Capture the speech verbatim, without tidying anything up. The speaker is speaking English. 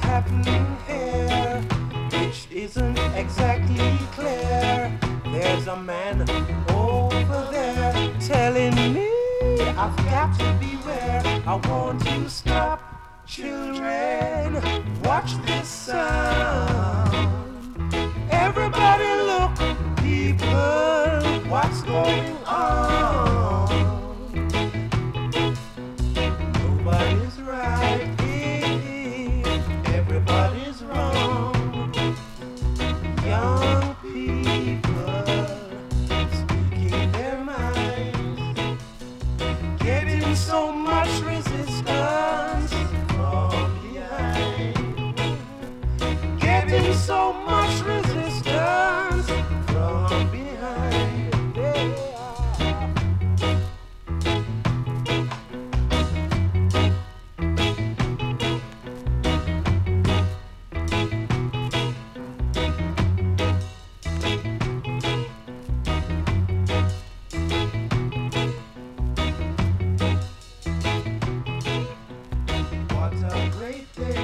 happening here, which isn't exactly clear. There's a man over there telling me I've got to beware. I want you to stop, children, watch this sound. Everybody look, people, what's going on? Nobody's right here, everybody's wrong. Young people speaking their minds, getting so much resistance from behind, getting so much resistance from behind. Yeah. What a great day.